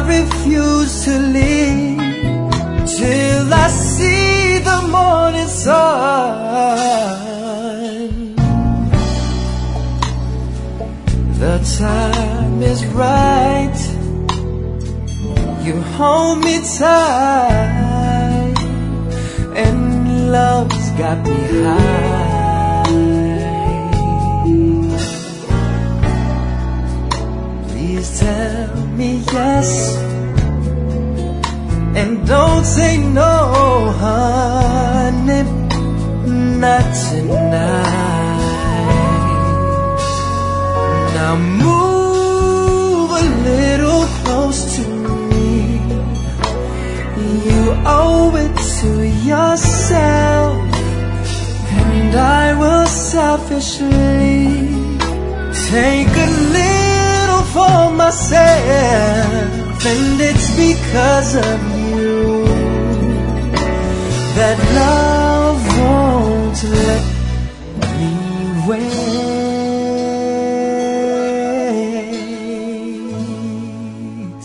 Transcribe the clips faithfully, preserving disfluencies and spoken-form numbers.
refuse to leave till I see the morning sun. The time is right, you hold me tight, and love's got me high. Please tell me yes, and don't say no, honey, not tonight. Now move a little close to me. You owe it to yourself, and I will selfishly take a little for myself. And it's because of you that love won't let me wait.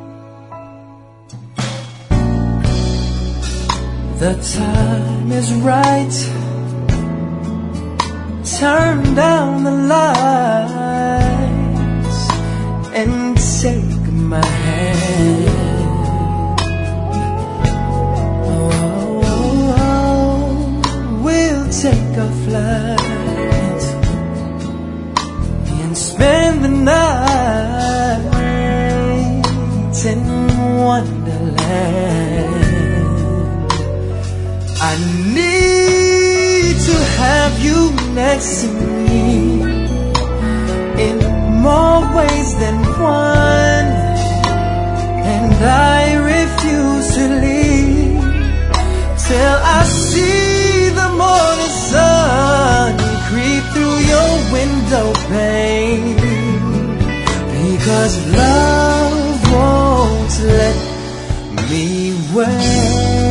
The time is right, turn down the lights and take my hand. Oh, oh, oh, we'll take a flight and spend the night in Wonderland. I need to have you next to me in more ways than one, and I refuse to leave till I see the morning sun creep through your window pane. Because love won't let me wait.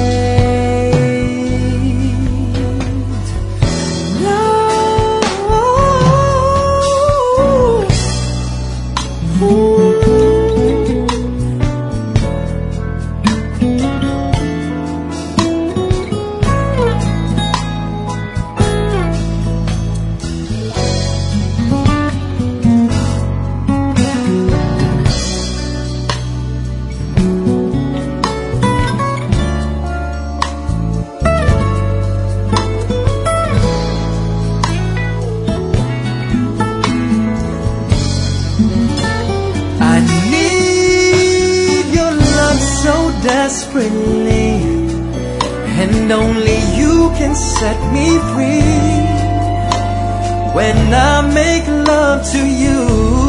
Desperately, and only you can set me free. When I make love to you,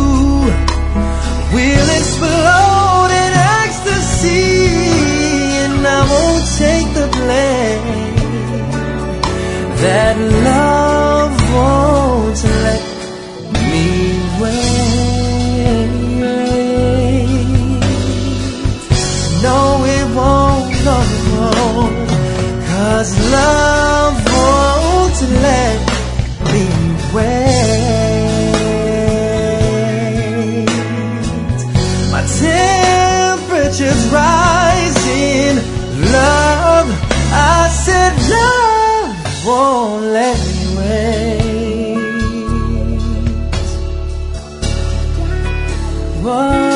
we'll explode in ecstasy, and I won't take the blame. That love won't let me wait. No, it won't, no, it won't, 'cause love won't let me wait. My temperature's rising, love, I said love won't let me wait. Whoa.